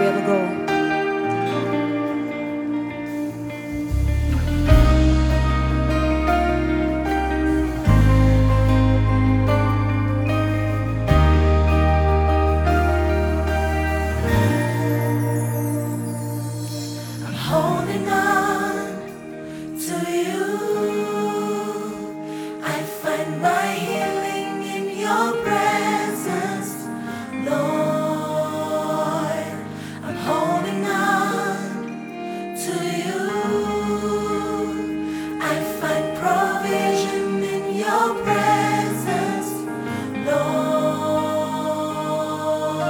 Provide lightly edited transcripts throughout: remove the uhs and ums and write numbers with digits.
we ever go. Holding on to you, I find my healing in your presence, Lord. I'm holding on to you, I find provision in your presence, Lord.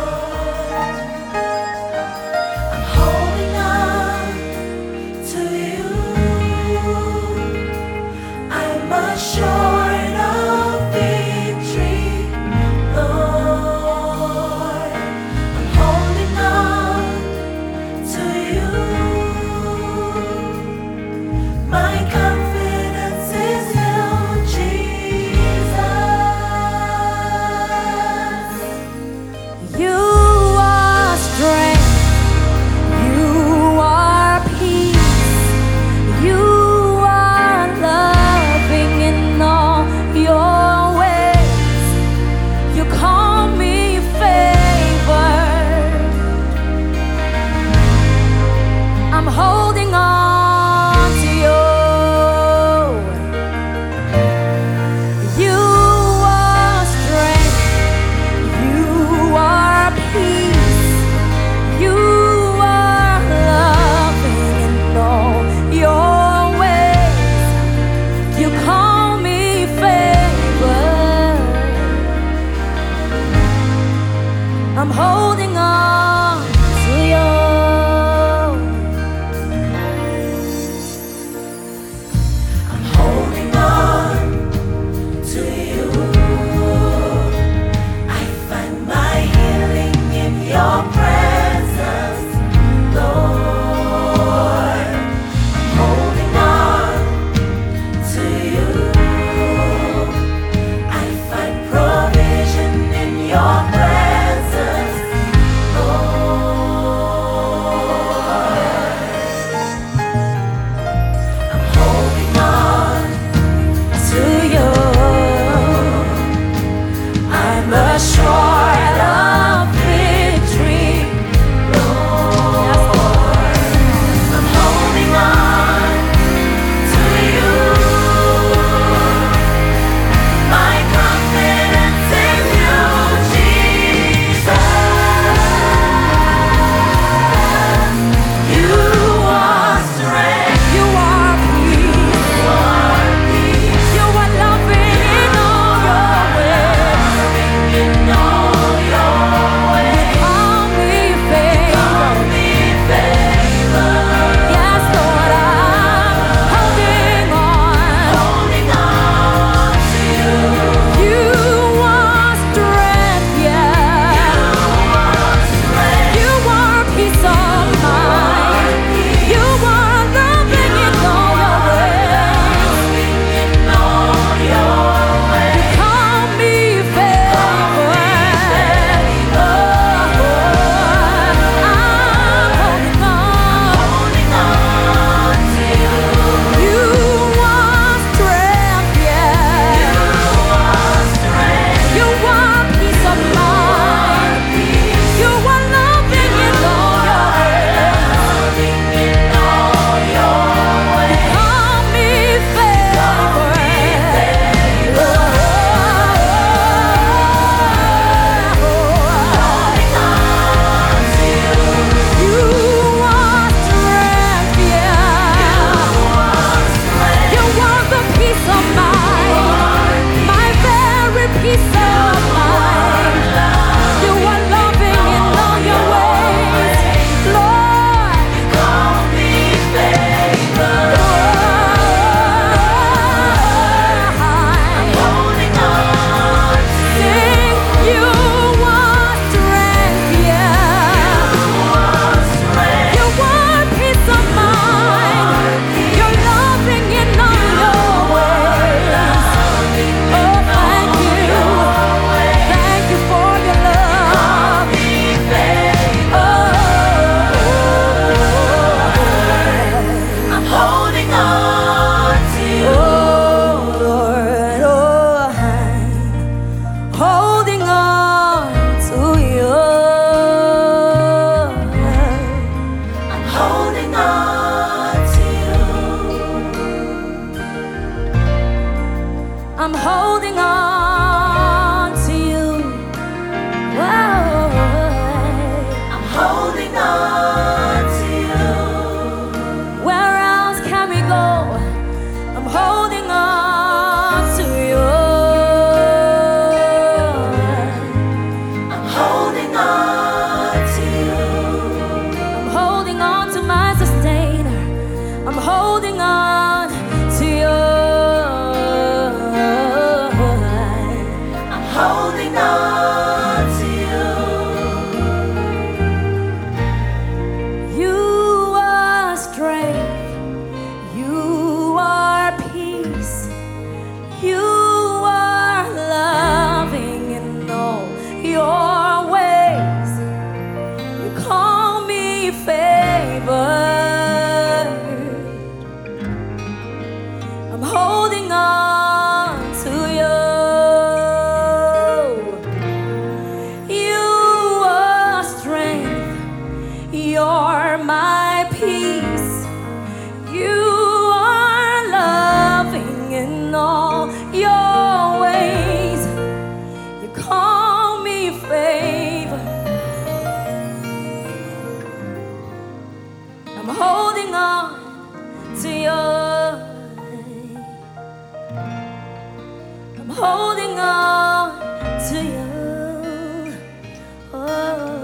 I'm holding on to you, I'm assured of victory, Lord. I'm holding on to you, my confidence is you, Jesus. You are strength. You are peace. You are loving in all your ways. You call me favored. I'm holding on to you. You are strength. You are peace. You are loving in all your ways. You call me favored. I'm holding on to you. I'm holding on to you, I find my healing in your presence, Lord. I'm holding on to you, I find provision in your presence, I'm holding on to you. Whoa. I'm holding on to you. Where else can we go? I'm holding on to you. I'm holding on to you. I'm holding on to my sustainer. I'm holding on to you. I'm holding on to you. You are strength. You are peace. You are loving in all your ways. You call me favored. I'm holding on to you. You are strength. You're my peace. You are loving in all your ways. You call me favor. I'm holding on to you. I'm holding on to you. Oh,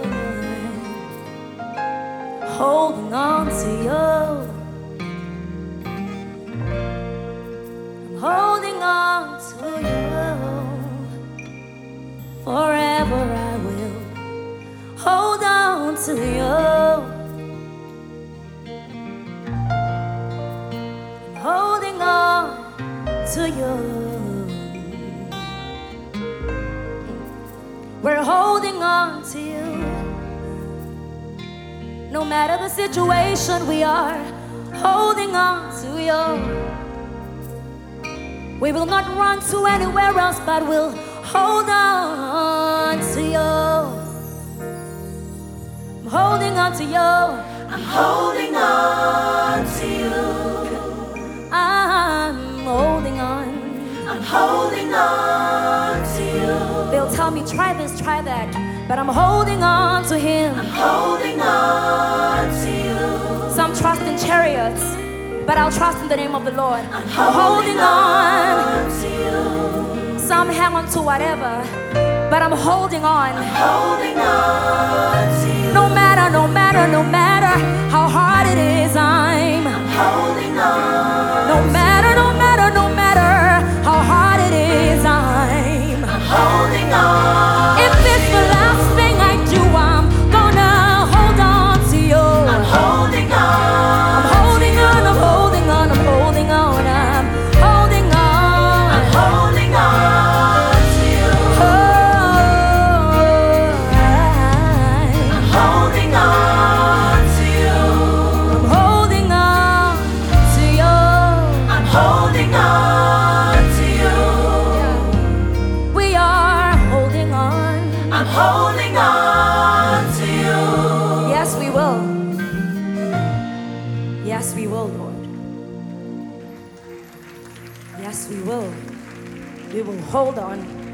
holding on to you. I'm holding on to you. Forever I will hold on to you. I'm holding on to you. We're holding on to you. No matter the situation, we are holding on to you. We will not run to anywhere else, but we'll hold on to you. I'm holding on to you. I'm holding on to you. I'm holding on. I'm holding on to you. They'll tell me, try this, try that, but I'm holding on to Him. I'm holding on to you. Some trust in chariots, but I'll trust in the name of the Lord. I'm holding on to you. Some hang on to whatever, but I'm holding on. Holding on to you. No matter, no matter, no matter how hard it is, I'm holding on. no matter, no matter, no matter how hard it is, I'm holding on. If it's the last thing I do, I'm gonna hold on to you. I'm holding on. I'm holding on, I'm holding on, I'm holding on, I'm holding on. I'm holding on to you. Oh, I'm holding on to you. I'm holding on to you. I'm holding on to you. We are holding on. I'm holding on to you. Yes, we will. Yes, we will, Lord. Yes, we will. We will hold on.